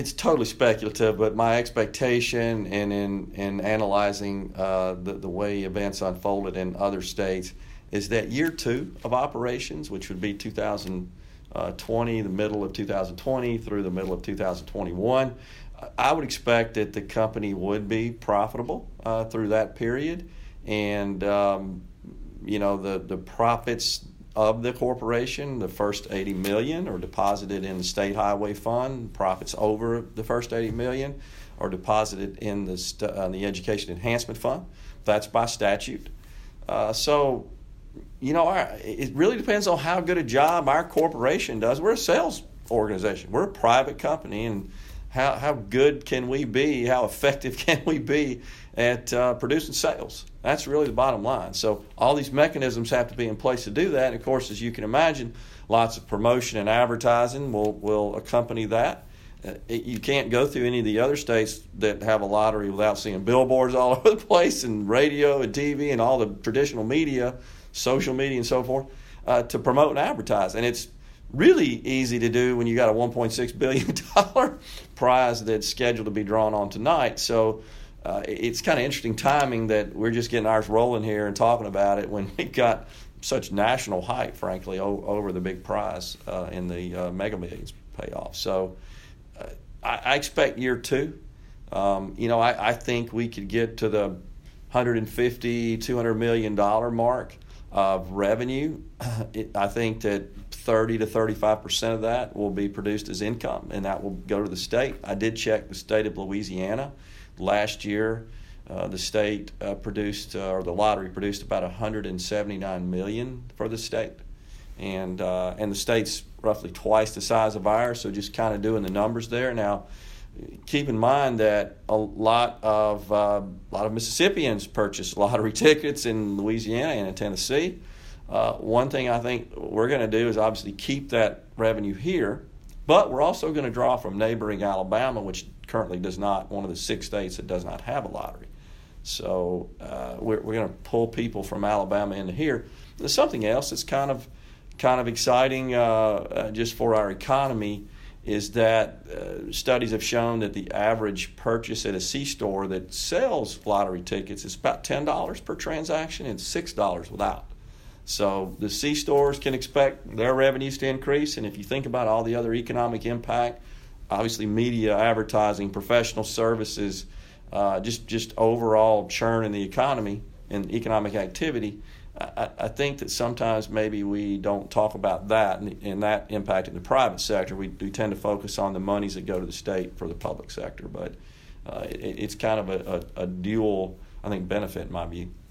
It's totally speculative, but my expectation and in analyzing the way events unfolded in other states is that year two of operations, which would be 2020, the middle of 2020 through the middle of 2021, I would expect that the company would be profitable through that period. And, the profits of the corporation, the first $80 million are deposited in the State Highway Fund. Profits over the first $80 million are deposited in the Education Enhancement Fund. That's by statute. It really depends on how good a job our corporation does. We're a sales organization. We're a private company, and how good can we be? How effective can we be at producing sales? That's really the bottom line. So all these mechanisms have to be in place to do that. And of course, as you can imagine, lots of promotion and advertising will accompany that. You can't go through any of the other states that have a lottery without seeing billboards all over the place, and radio and TV and all the traditional media, social media and so forth, to promote and advertise. And it's really easy to do when you got a $1.6 billion prize that's scheduled to be drawn on tonight. So it's kind of interesting timing that we're just getting ours rolling here and talking about it when we got such national hype, frankly, over the big prize in the Mega Millions payoff. So I expect year two. I think we could get to the $150, $200 million mark of revenue. I think that 30 to 35% of that will be produced as income, and that will go to the state. I did check the state of Louisiana. Last year, the state the lottery produced about $179 million for the state, and the state's roughly twice the size of ours. So just kind of doing the numbers there. Now, keep in mind that a lot of Mississippians purchase lottery tickets in Louisiana and in Tennessee. One thing I think we're going to do is obviously keep that revenue here, but we're also going to draw from neighboring Alabama, which currently does not, one of the 6 states that does not have a lottery. So we're going to pull people from Alabama into here. There's something else that's kind of exciting just for our economy is that studies have shown that the average purchase at a C-store that sells lottery tickets is about $10 per transaction and $6 without. So the C-stores can expect their revenues to increase, and if you think about all the other economic impact, obviously media, advertising, professional services, just overall churn in the economy and economic activity, I think that sometimes maybe we don't talk about that and that impact in the private sector. We tend to focus on the monies that go to the state for the public sector, but it's kind of a dual, I think, benefit in my view.